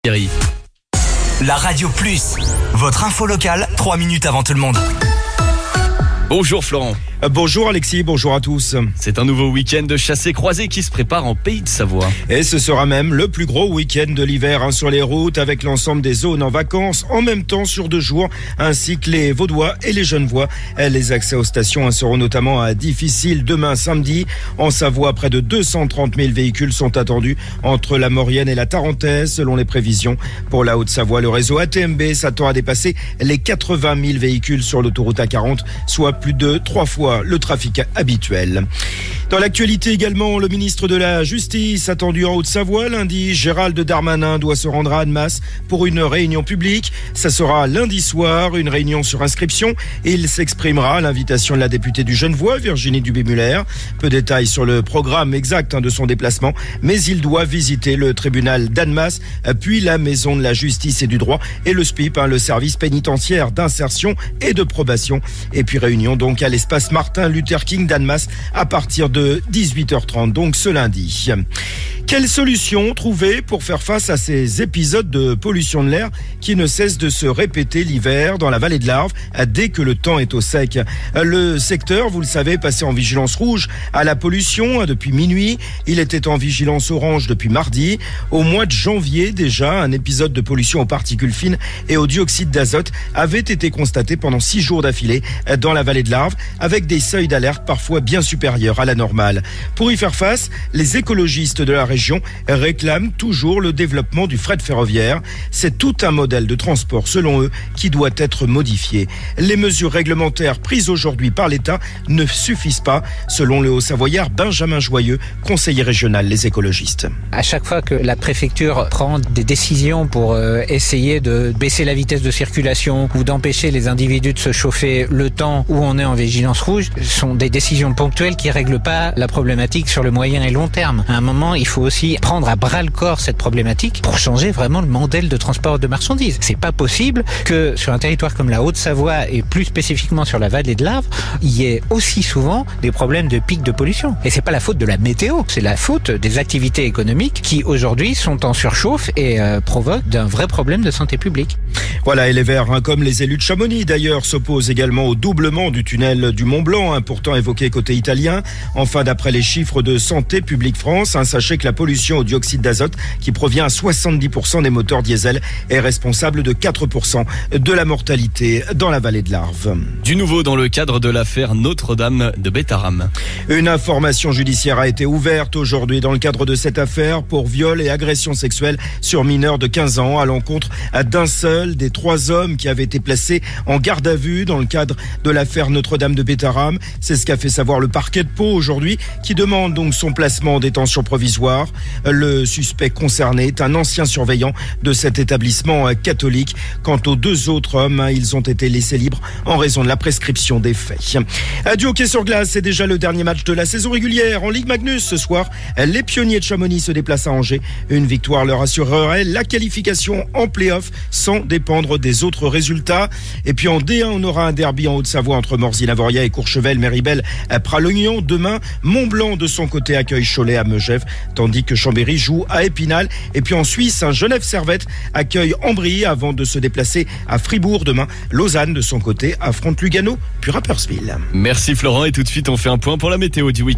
La Radio Plus, votre info locale, 3 minutes avant tout le monde. Bonjour Florent. Bonjour Alexis, bonjour à tous. C'est un nouveau week-end de chassé-croisé qui se prépare en Pays de Savoie. Et ce sera même le plus gros week-end de l'hiver sur les routes, avec l'ensemble des zones en vacances en même temps sur 2 jours, ainsi que les Vaudois et les Genevois. Les accès aux stations seront notamment difficiles demain samedi. En Savoie, près de 230 000 véhicules sont attendus entre la Maurienne et la Tarentaise, selon les prévisions. Pour la Haute-Savoie, le réseau ATMB s'attend à dépasser les 80 000 véhicules sur l'autoroute A40, soit plus de 3 fois le trafic habituel. Dans l'actualité également, le ministre de la Justice attendu en Haute-Savoie lundi, Gérald Darmanin doit se rendre à Annemasse pour une réunion publique. Ça sera lundi soir, une réunion sur inscription, et il s'exprimera à l'invitation de la députée du Genevois, Virginie Dubé-Muller. Peu de détails sur le programme exact de son déplacement, mais il doit visiter le tribunal d'Annemasse, puis la maison de la justice et du droit et le SPIP, le service pénitentiaire d'insertion et de probation. Et puis réunion donc à l'espace Martin Luther King d'Annemasse à partir de 18h30, donc ce lundi. Quelle solution trouver pour faire face à ces épisodes de pollution de l'air qui ne cessent de se répéter l'hiver dans la vallée de l'Arve dès que le temps est au sec? Le secteur, vous le savez, passé en vigilance rouge à la pollution depuis minuit. Il était en vigilance orange depuis mardi. Au mois de janvier déjà, un épisode de pollution aux particules fines et au dioxyde d'azote avait été constaté pendant 6 jours d'affilée dans la vallée de l'Arve, avec des seuils d'alerte parfois bien supérieurs à la normale. Pour y faire face, les écologistes de la région réclament toujours le développement du fret ferroviaire. C'est tout un modèle de transport, selon eux, qui doit être modifié. Les mesures réglementaires prises aujourd'hui par l'État ne suffisent pas, selon le Haut-Savoyard Benjamin Joyeux, conseiller régional Les Écologistes. À chaque fois que la préfecture prend des décisions pour essayer de baisser la vitesse de circulation ou d'empêcher les individus de se chauffer le temps où on est en vigilance rouge, ce sont des décisions ponctuelles qui ne règlent pas la problématique sur le moyen et long terme. À un moment, il faut aussi prendre à bras le corps cette problématique pour changer vraiment le modèle de transport de marchandises. C'est pas possible que sur un territoire comme la Haute-Savoie et plus spécifiquement sur la vallée de l'Arve, il y ait aussi souvent des problèmes de pics de pollution. Et c'est pas la faute de la météo, c'est la faute des activités économiques qui aujourd'hui sont en surchauffe et provoquent d'un vrai problème de santé publique. Voilà, et les Verts, comme les élus de Chamonix d'ailleurs, s'opposent également au doublement du tunnel du Mont-Blanc, pourtant évoqué côté italien. Enfin, d'après les chiffres de Santé publique France, sachez que la pollution au dioxyde d'azote, qui provient à 70% des moteurs diesel, est responsable de 4% de la mortalité dans la vallée de l'Arve. Du nouveau dans le cadre de l'affaire Notre-Dame de Bétharram. Une information judiciaire a été ouverte aujourd'hui dans le cadre de cette affaire pour viol et agression sexuelle sur mineurs de 15 ans à l'encontre d'un seul des 3 hommes qui avaient été placés en garde à vue dans le cadre de l'affaire Notre-Dame de Bétharram. C'est ce qu'a fait savoir le parquet de Pau aujourd'hui, qui demande donc son placement en détention provisoire. Le suspect concerné est un ancien surveillant de cet établissement catholique. Quant aux 2 autres hommes, ils ont été laissés libres en raison de la prescription des faits. Du hockey sur glace, c'est déjà le dernier match de la saison régulière en Ligue Magnus ce soir. Les pionniers de Chamonix se déplacent à Angers. Une victoire leur assurerait la qualification en play-off sans dépendre des autres résultats. Et puis en D1, on aura un derby en Haute-Savoie entre Morzy-Lavoria et Courchevel, Méribel, Pralognan. Demain, Mont-Blanc de son côté accueille Cholet à Megève, tandis que Chambéry joue à Épinal. Et puis en Suisse, Genève-Servette accueille Ambry avant de se déplacer à Fribourg demain. Lausanne de son côté affronte Lugano puis Rapperswil. Merci Florent, et tout de suite on fait un point pour la météo du week-end.